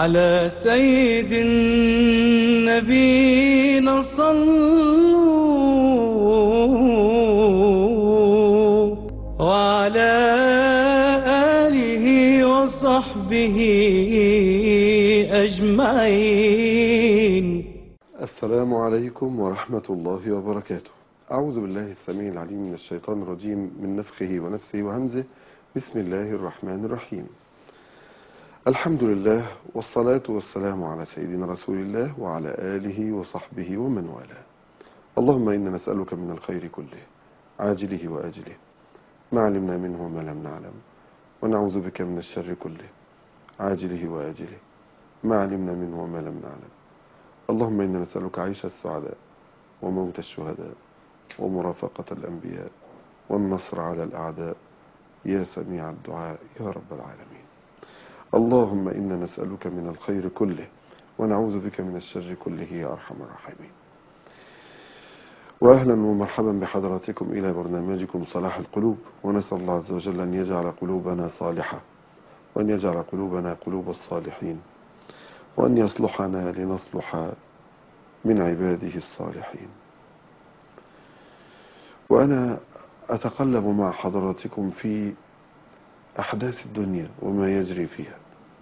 على سيد النبينا صلوا وعلى آله وصحبه أجمعين. السلام عليكم ورحمة الله وبركاته. أعوذ بالله السميع العليم من الشيطان الرجيم من نفخه ونفسه وهمزه. بسم الله الرحمن الرحيم. الحمد لله والصلاة والسلام على سيدنا رسول الله وعلى آله وصحبه ومن والاه. اللهم إنا نسألك من الخير كله عاجله وآجله ما علمنا منه وما لم نعلم، ونعوذ بك من الشر كله عاجله وآجله ما علمنا منه وما لم نعلم. اللهم إنا نسألك عيش السعداء وموت الشهداء ومرافقة الأنبياء والنصر على الأعداء يا سميع الدعاء يا رب العالمين. اللهم إنا نسألك من الخير كله ونعوذ بك من الشر كله يا أرحم الراحمين. وأهلا ومرحبا بحضراتكم إلى برنامجكم صلاح القلوب، ونسأل الله عز وجل أن يجعل قلوبنا صالحة، وأن يجعل قلوبنا قلوب الصالحين، وأن يصلحنا لنصلح من عباده الصالحين. وأنا أتقلب مع حضراتكم في أحداث الدنيا وما يجري فيها.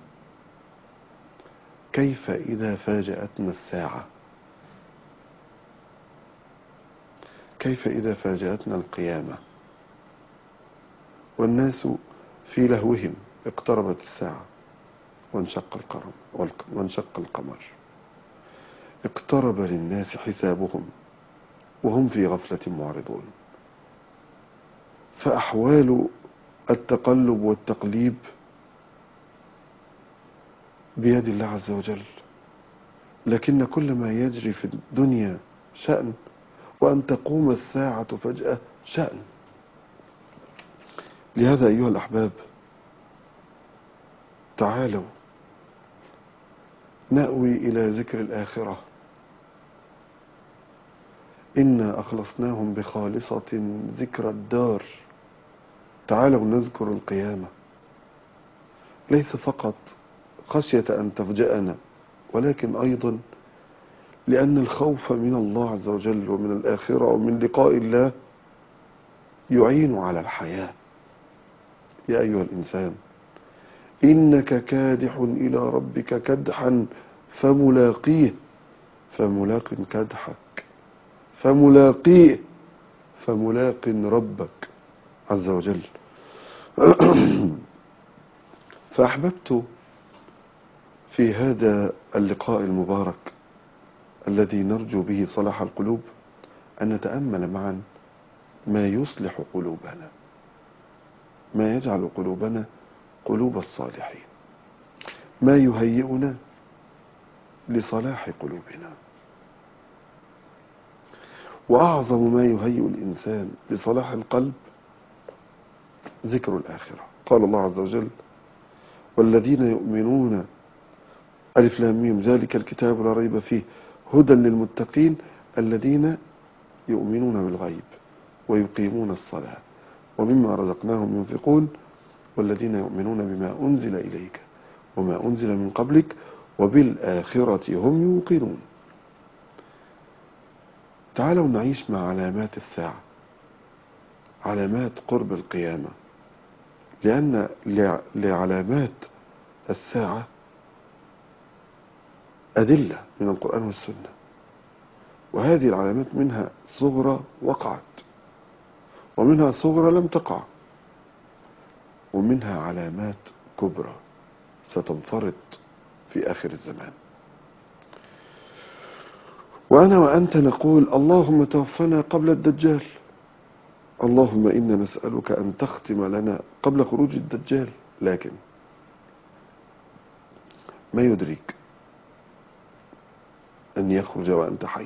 كيف إذا فاجأتنا الساعة؟ كيف إذا فاجأتنا القيامة والناس في لهوهم؟ اقتربت الساعة وانشق القمر، اقترب للناس حسابهم وهم في غفلة معرضون. فأحوال التقلب والتقليب بيد الله عز وجل، لكن كل ما يجري في الدنيا شأن، وأن تقوم الساعة فجأة شأن. لهذا أيها الأحباب، تعالوا نأوي إلى ذكر الآخرة. إنا أخلصناهم بخالصة ذكر الدار. تعالوا نذكر القيامة، ليس فقط خشية أن تفجأنا، ولكن أيضا لأن الخوف من الله عز وجل ومن الآخرة ومن لقاء الله يعين على الحياة. يا أيها الإنسان إنك كادح إلى ربك كدحا فملاقيه، فملاق كدحك فملاقيه، فملاق ربك عز وجل. فأحببت في هذا اللقاء المبارك الذي نرجو به صلاح القلوب أن نتأمل معا ما يصلح قلوبنا، ما يجعل قلوبنا قلوب الصالحين، ما يهيئنا لصلاح قلوبنا. وأعظم ما يهيئ الإنسان لصلاح القلب ذكر الآخرة. قال الله عز وجل: والذين يؤمنون ألف لام ميم ذلك الكتاب لا ريب فيه هدى للمتقين الذين يؤمنون بالغيب ويقيمون الصلاة ومما رزقناهم ينفقون والذين يؤمنون بما أنزل إليك وما أنزل من قبلك وبالآخرة هم يوقنون. تعالوا نعيش مع علامات الساعة، علامات قرب القيامة، لأن لعلامات الساعة أدلة من القرآن والسنة، وهذه العلامات منها صغرى وقعت، ومنها صغرى لم تقع، ومنها علامات كبرى ستنفرد في آخر الزمان. وأنا وأنت نقول: اللهم توفنا قبل الدجال. اللهم إنا نسألك أن تختم لنا قبل خروج الدجال، لكن ما يدريك أن يخرج وأنت حي؟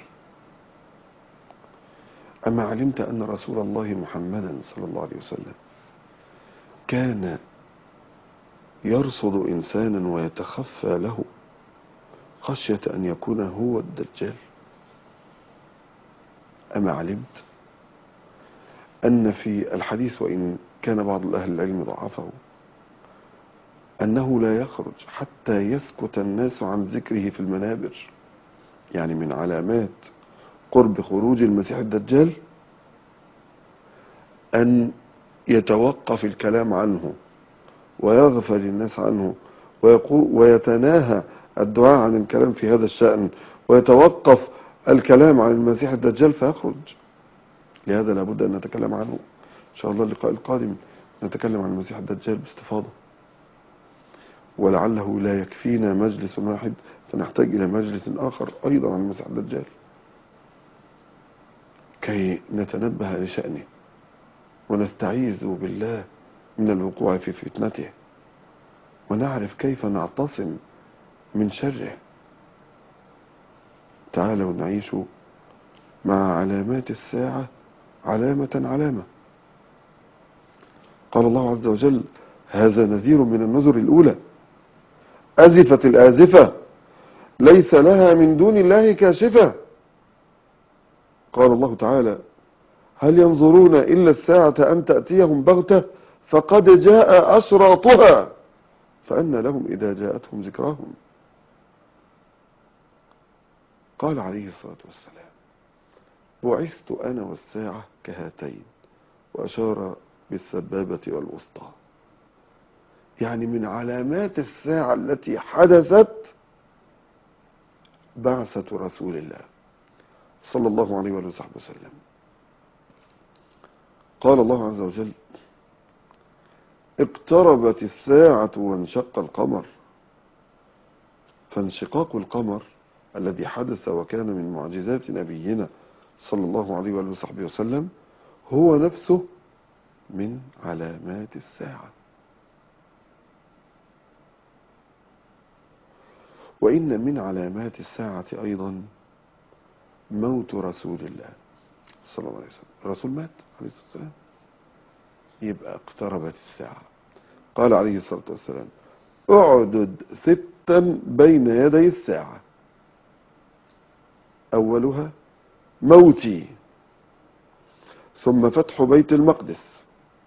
أما علمت أن رسول الله محمدا صلى الله عليه وسلم كان يرصد إنسانا ويتخفى له خشية أن يكون هو الدجال؟ أما علمت أن في الحديث، وإن كان بعض أهل العلم ضعفه، أنه لا يخرج حتى يسكت الناس عن ذكره في المنابر. يعني من علامات قرب خروج المسيح الدجال أن يتوقف الكلام عنه ويغفل الناس عنه ويتناهى الدعاء عن الكلام في هذا الشأن، ويتوقف الكلام عن المسيح الدجال فيخرج. لهذا لابد أن نتكلم عنه إن شاء الله اللقاء القادم، نتكلم عن المسيح الدجال باستفاضة، ولعله لا يكفينا مجلس واحد فنحتاج إلى مجلس آخر أيضا عن المسيح الدجال كي نتنبه لشأنه ونستعيذ بالله من الوقوع في فتنته، ونعرف كيف نعتصم من شره. تعالوا نعيش مع علامات الساعة علامة علامة. قال الله عز وجل: هذا نذير من النذر الأولى، أزفت الآزفة ليس لها من دون الله كاشفة. قال الله تعالى: هل ينظرون إلا الساعة أن تأتيهم بغتة فقد جاء أشراطها فأنى لهم إذا جاءتهم ذكراهم. قال عليه الصلاة والسلام: بعثت أنا والساعة كهاتين، وأشار بالسبابة والوسطى. يعني من علامات الساعة التي حدثت بعثة رسول الله صلى الله عليه وآله وصحبه وسلم. قال الله عز وجل: اقتربت الساعة وانشق القمر. فانشقاق القمر الذي حدث وكان من معجزات نبينا صلى الله عليه وآله وصحبه وسلم هو نفسه من علامات الساعة. وإن من علامات الساعة أيضا موت رسول الله صلى الله عليه وسلم. الرسول مات عليه الصلاة والسلام، يبقى اقتربت الساعة. قال عليه الصلاة والسلام: اعدد 6 بين يدي الساعة، أولها موتي، ثم فتح بيت المقدس،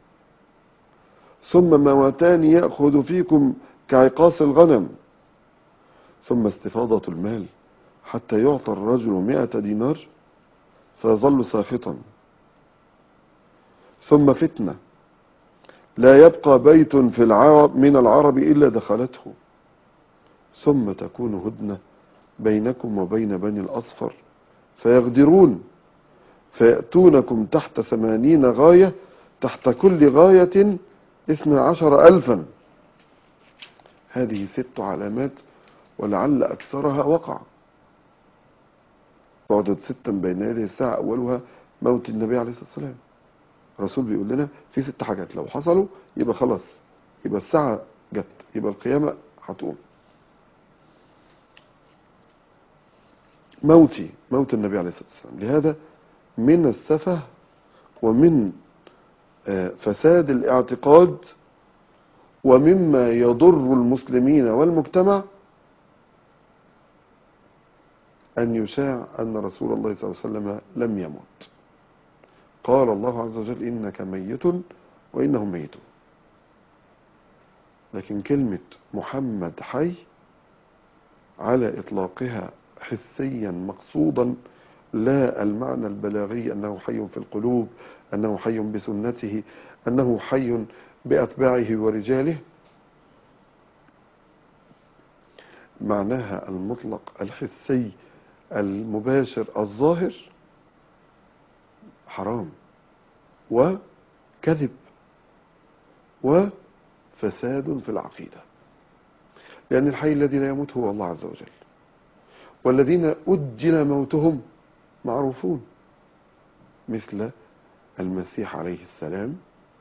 ثم موتان يأخذ فيكم كعقاص الغنم، ثم استفاضة المال حتى يعطى الرجل 100 دينار فيظل ساخطا، ثم فتنة لا يبقى بيت في العرب من العرب إلا دخلته، ثم تكون هدنة بينكم وبين بني الأصفر فيغدرون فيأتونكم تحت 80 غاية، تحت كل غاية 12,000. هذه 6 علامات ولعل أكثرها وقع. بعدد 6 بين يدي الساعة، أولها موت النبي عليه الصلاة والسلام. الرسول بيقول لنا في 6 حاجات لو حصلوا يبقى خلاص، يبقى الساعة جت، يبقى القيامة هتقوم. موت النبي عليه الصلاة والسلام. لهذا من السفه ومن فساد الاعتقاد ومما يضر المسلمين والمجتمع أن يشاع أن رسول الله صلى الله عليه وسلم لم يمت. قال الله عز وجل: إنك ميت وإنهم ميتون. لكن كلمة محمد حي على إطلاقها حسيا مقصودا، لا المعنى البلاغي أنه حي في القلوب، أنه حي بسنته، أنه حي بأتباعه ورجاله. معناها المطلق الحسي المباشر الظاهر حرام وكذب وفساد في العقيدة، لأن الحي الذي لا يموت هو الله عز وجل، والذين أجل موتهم معروفون مثل المسيح عليه السلام،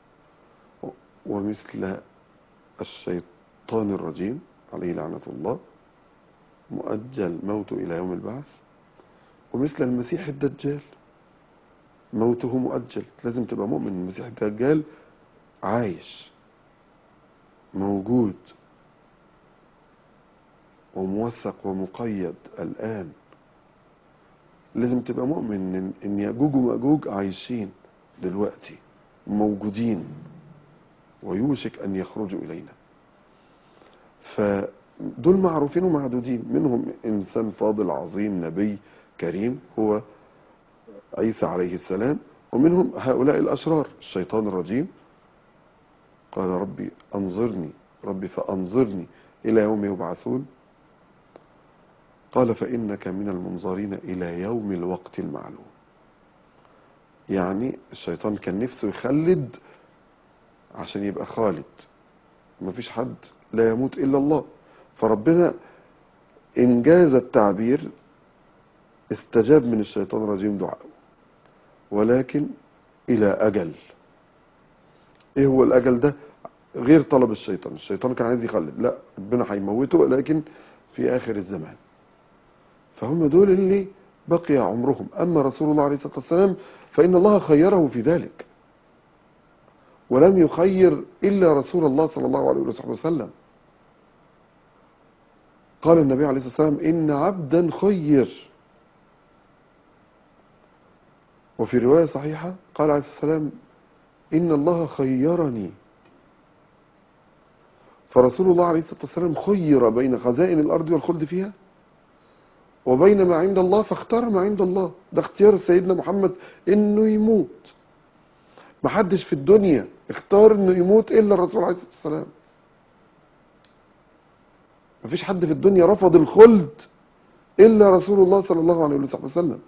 ومثل الشيطان الرجيم عليه لعنة الله مؤجل موته إلى يوم البعث، ومثل المسيح الدجال موته مؤجل. لازم تبقى مؤمن المسيح الدجال عايش موجود وموثق ومقيد الآن. لازم تبقى مؤمن ان يأجوج ومأجوج عايشين دلوقتي موجودين ويوشك ان يخرجوا الينا. فدول معروفين ومعدودين، منهم إنسان فاضل عظيم نبي كريم هو عيسى عليه السلام، ومنهم هؤلاء الأشرار الشيطان الرجيم. قال ربي أنظرني، ربي فأنظرني إلى يوم يبعثون. قال فإنك من المنظرين إلى يوم الوقت المعلوم. يعني الشيطان كان نفسه يخلد عشان يبقى خالد، مفيش حد لا يموت إلا الله. فربنا إنجاز التعبير استجاب من الشيطان الرجيم دعاءه، ولكن إلى أجل. إيه هو الأجل ده؟ غير طلب الشيطان. الشيطان كان عايز يخلد، لا ربنا هيموته لكن في آخر الزمان. فهم دول اللي بقي عمرهم. أما رسول الله عليه الصلاة والسلام فإن الله خيره في ذلك، ولم يخير إلا رسول الله صلى الله عليه وسلم. قال النبي عليه الصلاة والسلام إن عبدا خير. وفي رواية صحيحة قال عليه الصلاة والسلام إن الله خيرني. فرسول الله عليه الصلاة والسلام خير بين خزائن الأرض والخلد فيها وبين ما عند الله، فاختار ما عند الله. ده اختيار سيدنا محمد إنه يموت. محدش في الدنيا اختار إنه يموت إلا الرسول عليه الصلاة والسلام. مفيش حد في الدنيا رفض الخلد إلا رسول الله صلى الله عليه وسلم.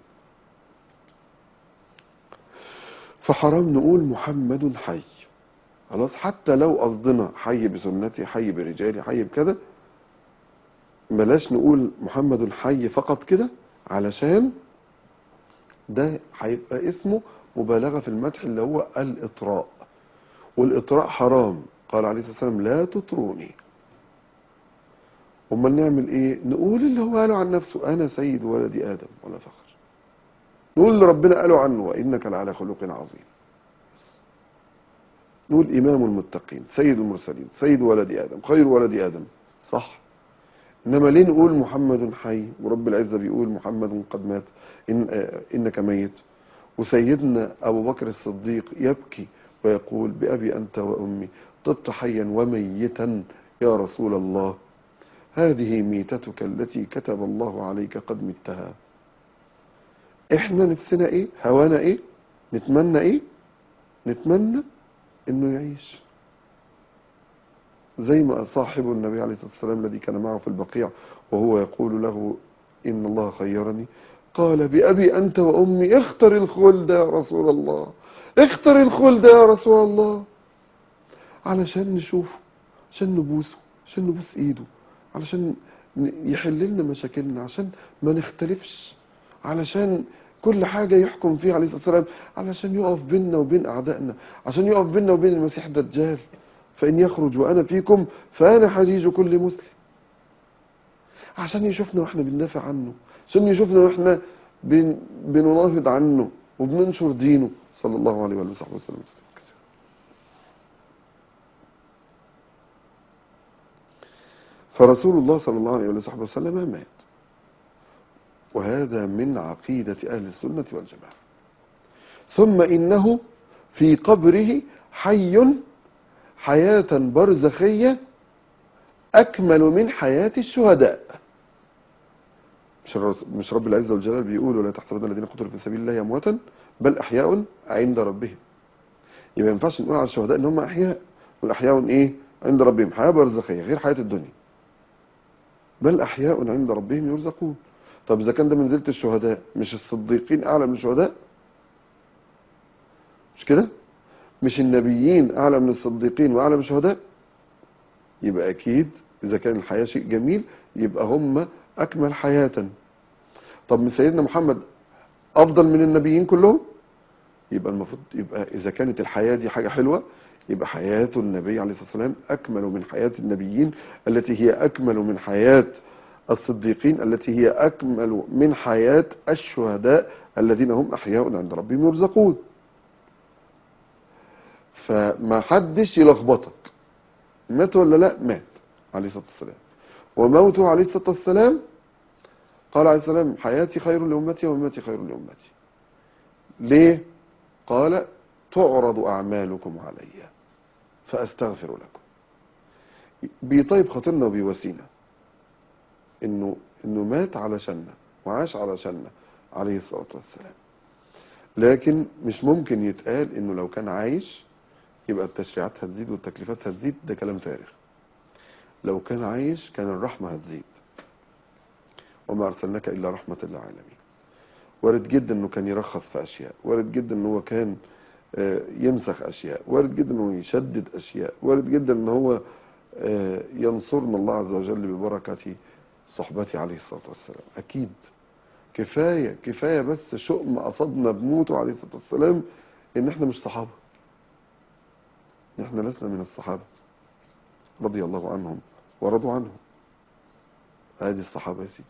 فحرام نقول محمد حي، خلاص، حتى لو قصدنا حي بسنتي، حي برجالي، حي بكذا، بلاش نقول محمد حي فقط كده، علشان ده هيبقى اسمه مبالغة في المدح اللي هو الإطراء، والإطراء حرام. قال عليه الصلاة والسلام لا تطروني. امال نعمل ايه؟ نقول اللي هو قاله عن نفسه انا سيد ولد ادم ولا فخر. نقول اللي ربنا قاله عنه وانك لعلى خلق عظيم. نقول امام المتقين، سيد المرسلين، سيد ولد ادم، خير ولد ادم، صح. انما ليه نقول محمد حي ورب العزة بيقول محمد قد مات انك ميت، وسيدنا ابو بكر الصديق يبكي ويقول بأبي أنت وأمي طبت حيا وميتا يا رسول الله، هذه ميتتك التي كتب الله عليك قد متها. احنا نفسنا ايه؟ هوانا ايه؟ نتمنى ايه؟ نتمنى انه يعيش زي ما صاحب النبي عليه الصلاة والسلام الذي كان معه في البقيع وهو يقول له إن الله خيرني، قال بأبي أنت وأمي اختر الخلد يا رسول الله، اختر الخلد يا رسول الله، علشان نشوفه، عشان نبوسه، عشان نبوس ايده، علشان يحل لنا مشاكلنا، عشان ما نختلفش، علشان كل حاجة يحكم فيها عليه الصلاة والسلام، علشان يقف بيننا وبين أعدائنا، عشان يقف بيننا وبين المسيح الدجال. فإن يخرج وأنا فيكم فأنا حجيج كل مسلم. عشان يشوفنا وإحنا بندافع عنه، عشان يشوفنا وإحنا بنناهض عنه وبننشر دينه صلى الله عليه وصحبه وسلم. فرسول الله صلى الله عليه وصحبه وسلم مات، وهذا من عقيدة أهل السنة والجماعة. ثم إنه في قبره حي حياة برزخية أكمل من حياة الشهداء. مش رب العزة والجلال بيقول ولا تحسبن الذين قتلوا في سبيل الله أمواتا بل أحياء عند ربهم. يبقى ما ينفعش نقول على الشهداء إن هم أحياء، والأحياء إيه؟ عند ربهم، حياة برزخية غير حياة الدنيا. بل أحياء عند ربهم يرزقون. طب إذا كان ده منزلة الشهداء، مش الصديقين أعلى من الشهداء؟ مش كده؟ مش النبيين أعلى من الصديقين وأعلى من الشهداء؟ يبقى أكيد إذا كان الحياة شيء جميل يبقى هم أكمل حياة. طب من سيدنا محمد أفضل من النبيين كلهم؟ يبقى المفروض يبقى إذا كانت الحياة دي حاجة حلوة يبقى حياة النبي عليه الصلاة والسلام أكمل من حياة النبيين، التي هي أكمل من حياة الصديقين، التي هي أكمل من حياة الشهداء الذين هم أحياء عند ربهم يرزقون. فما حدش يلخبطك، مات ولا لا؟ مات عليه الصلاة والسلام، وموته عليه الصلاة والسلام قال عليه الصلاة والسلام حياتي خير لأمتي ومماتي خير لأمتي. ليه؟ قال تعرض أعمالكم علي فأستغفر لكم. بيطيب خاطرنا وبيواسينا انه مات علشاننا وعاش علشاننا عليه الصلاة والسلام. لكن مش ممكن يتقال انه لو كان عايش يبقى التشريعات هتزيد والتكليفات هتزيد، ده كلام فارغ. لو كان عايش كان الرحمة هتزيد، وما أرسلناك إلا رحمة للعالمين. وارد جدا انه كان يرخص في اشياء، وارد جدا انه هو كان ينسخ اشياء، وارد جدا انه يشدد اشياء، وارد جدا ان هو ينصرنا الله عز وجل ببركة صحبته عليه الصلاة والسلام. اكيد كفاية بس شؤم قصدنا بموته عليه الصلاة والسلام ان احنا مش صحابة، ان احنا لسنا من الصحابة رضي الله عنهم ورضوا عنهم. هذه الصحابة يا سيدي.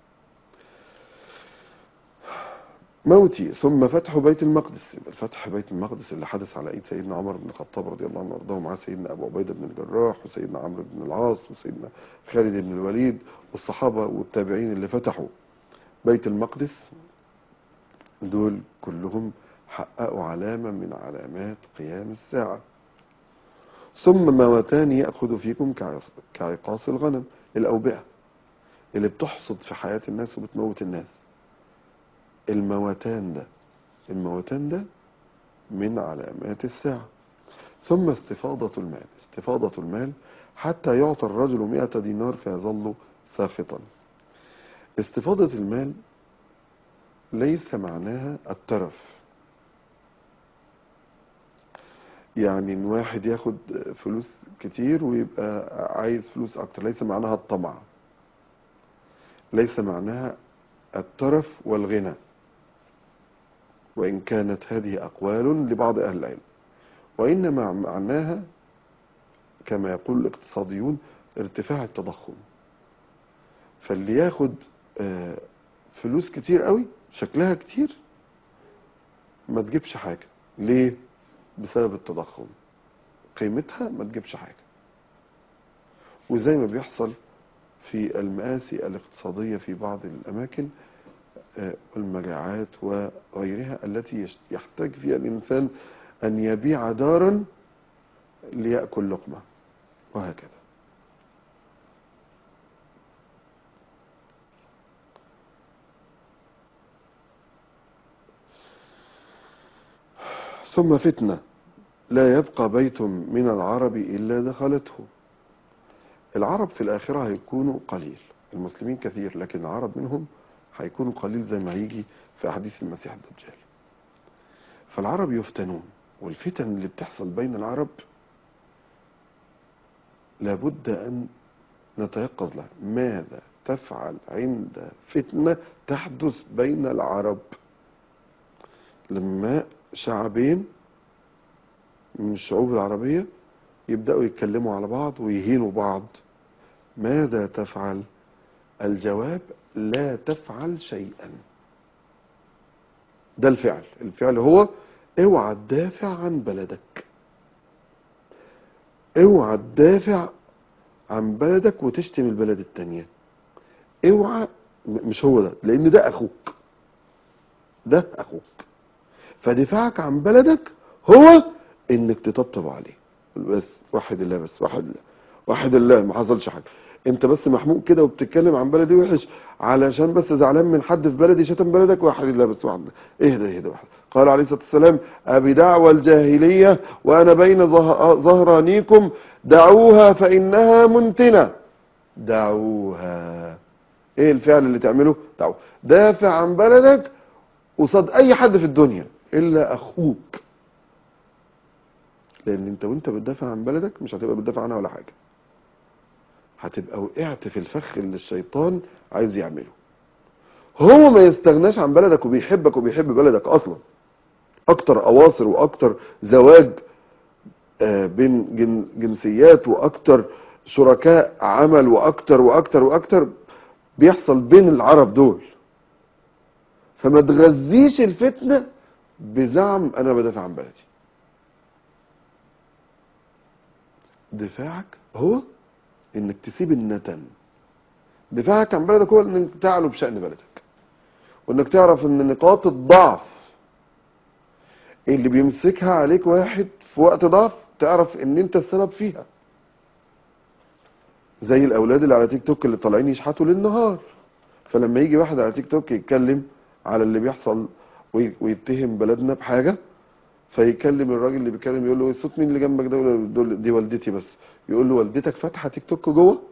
موتي ثم فتح بيت المقدس. الفتح بيت المقدس اللي حدث على ايد سيدنا عمر بن الخطاب رضي الله عنه وارضاه، معاه سيدنا ابو عبيده بن الجراح وسيدنا عمرو بن العاص وسيدنا خالد بن الوليد والصحابه والتابعين اللي فتحوا بيت المقدس. دول كلهم حققوا علامه من علامات قيام الساعه. ثم موتان ياخذ فيكم كعقاص الغنم، الاوبئه اللي بتحصد في حياه الناس وبتموت الناس. الموتان ده من علامات الساعة. ثم استفاضة المال حتى يعطى الرجل 100 دينار فيظل ساخطا. استفاضة المال ليس معناها الترف، يعني ان واحد ياخد فلوس كتير ويبقى عايز فلوس اكتر، ليس معناها الطمع، ليس معناها الترف والغنى، وإن كانت هذه أقوال لبعض أهل العلم، وإنما معناها كما يقول الاقتصاديون ارتفاع التضخم. فاللي ياخد فلوس كتير قوي شكلها كتير ما تجيبش حاجة. ليه؟ بسبب التضخم، قيمتها ما تجيبش حاجة. وزي ما بيحصل في المآسي الاقتصادية في بعض الأماكن، المجاعات وغيرها التي يحتاج فيها الإنسان أن يبيع دارا ليأكل لقمة، وهكذا. ثم فتنة لا يبقى بيت من العرب إلا دخلته. العرب في الآخرة هيكونوا قليل، المسلمين كثير، لكن العرب منهم هيكونوا قليل زي ما هيجي في أحاديث المسيح الدجال. فالعرب يفتنون، والفتن اللي بتحصل بين العرب لابد أن نتيقظ لها. ماذا تفعل عند فتنة تحدث بين العرب؟ لما شعبين من الشعوب العربية يبدأوا يتكلموا على بعض ويهينوا بعض، ماذا تفعل؟ الجواب: لا تفعل شيئا. ده الفعل هو اوعى تدافع عن بلدك، اوعى تدافع عن بلدك وتشتم البلد التانية، اوعى. مش هو ده، لان ده اخوك، ده اخوك. فدفاعك عن بلدك هو انك تطبطب عليه بس. وحد الله، بس وحد الله، ما حصلش حاجه. انت بس محمود كده وبتتكلم عن بلدي وحش علشان بس زعلان من حد في بلدي شتم بلدك. وحد الله بس، وحد الله. اهدى واحد. قال عليه الصلاه والسلام: ابي دعوى الجاهليه وانا بين ظهرانيكم دعوها فانها منتنه. دعوها. ايه الفعل اللي تعمله؟ دعوه. دافع عن بلدك قصاد اي حد في الدنيا الا اخوك، لان انت وانت بتدافع عن بلدك مش هتبقى بتدافع عنها ولا حاجه، هتبقى وقعت في الفخ اللي الشيطان عايز يعمله. هو ما يستغناش عن بلدك وبيحبك وبيحب بلدك اصلا. اكتر اواصر واكتر زواج بين جنسيات واكتر شركاء عمل واكتر واكتر واكتر بيحصل بين العرب دول. فما تغذيش الفتنة بزعم انا بدافع عن بلدي. دفاعك هو انك تسيب النتن. دفاعك عن بلدك هو انك تعلو بشأن بلدك، وانك تعرف ان نقاط الضعف اللي بيمسكها عليك واحد في وقت ضعف تعرف ان انت السبب فيها. زي الاولاد اللي على تيك توك اللي طالعين يشحتوا للنهار، فلما يجي واحد على تيك توك يتكلم على اللي بيحصل ويتهم بلدنا بحاجه، فيكلم الراجل اللي بيتكلم يقول له الصوت مين اللي جنبك ده؟ يقول له دي والدتي بس. يقول له والدتك فاتحه تيك توك جوه؟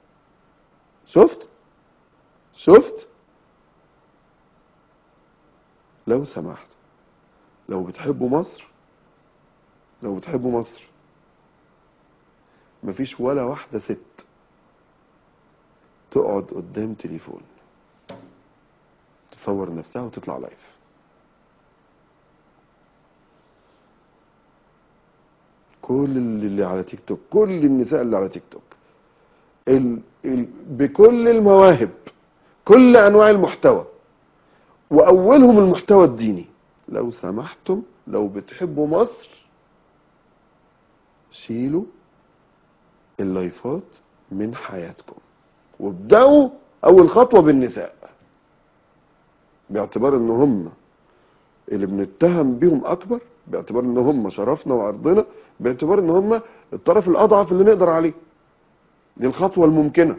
شفت؟ لو سمحت، لو بتحبوا مصر مفيش ولا واحده ست تقعد قدام تليفون تصور نفسها وتطلع لايف. كل اللي على تيك توك، كل النساء اللي على تيك توك بكل المواهب، كل انواع المحتوى، واولهم المحتوى الديني، لو سمحتم لو بتحبوا مصر شيلوا اللايفات من حياتكم وابدأوا اول خطوة بالنساء، باعتبار ان هم اللي بنتهم بيهم اكبر، باعتبار ان هم شرفنا وعرضنا، باعتبار ان هم الطرف الاضعف اللي نقدر عليه. دي الخطوة الممكنة.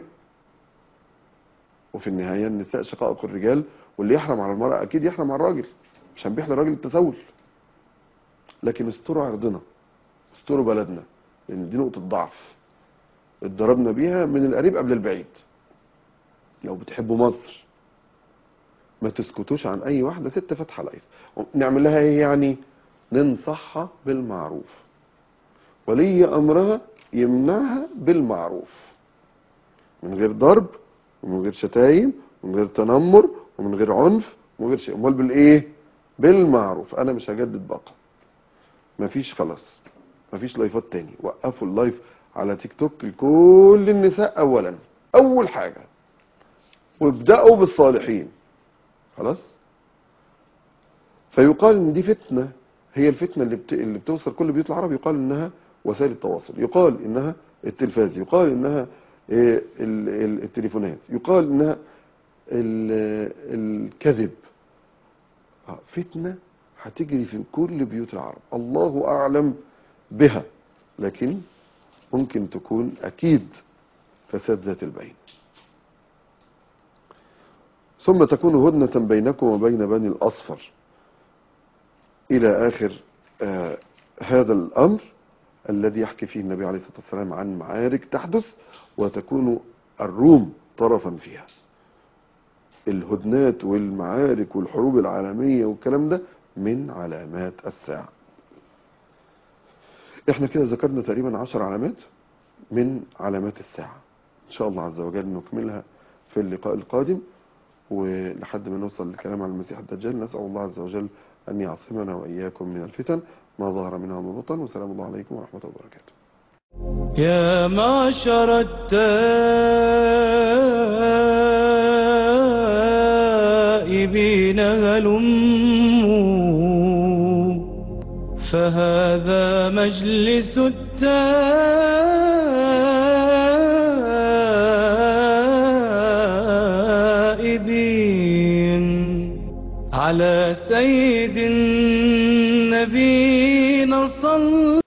وفي النهاية النساء شقائق الرجال، واللي يحرم على المرأة اكيد يحرم على الراجل، مش هنبيح للراجل التسول. لكن استروا عرضنا، استروا بلدنا، لان دي نقطة ضعف اتضربنا بيها من القريب قبل البعيد. لو بتحبوا مصر ما تسكتوش عن اي واحدة ست فاتحة لايف. نعمل لها ايه يعني؟ ننصحها بالمعروف، ولي امرها يمنعها بالمعروف، من غير ضرب ومن غير شتايم ومن غير تنمر ومن غير عنف ومن غير شيء. امال بالايه؟ بالمعروف. انا مش هجدد باقه، مفيش، خلاص مفيش لايفات تاني. وقفوا اللايف على تيك توك لكل النساء اولا، اول حاجه، وابداوا بالصالحين. خلاص. فيقال ان دي فتنه، هي الفتنه اللي بتوصل كل بيوت العرب. يقال انها وسائل التواصل، يقال انها التلفاز، يقال انها التليفونات، يقال انها الكذب. فتنه هتجري في كل بيوت العرب، الله اعلم بها، لكن ممكن تكون اكيد فساد ذات البين. ثم تكون هدنة بينكم وبين بني الأصفر إلى آخر هذا الأمر الذي يحكي فيه النبي عليه الصلاة والسلام عن معارك تحدث وتكون الروم طرفا فيها. الهدنات والمعارك والحروب العالمية والكلام ده من علامات الساعة. احنا كده ذكرنا تقريبا 10 علامات من علامات الساعة، إن شاء الله عز وجل نكملها في اللقاء القادم، ولحد ما نوصل للكلام عن المسيح الدجال. نسأل الله عز وجل أن يعصمنا وإياكم من الفتن ما ظهر منها وما بطن. وسلام الله عليكم ورحمة الله وبركاته. يا معشر التائبين هلموا، فهذا مجلس التائبين على سيد النبينا صلى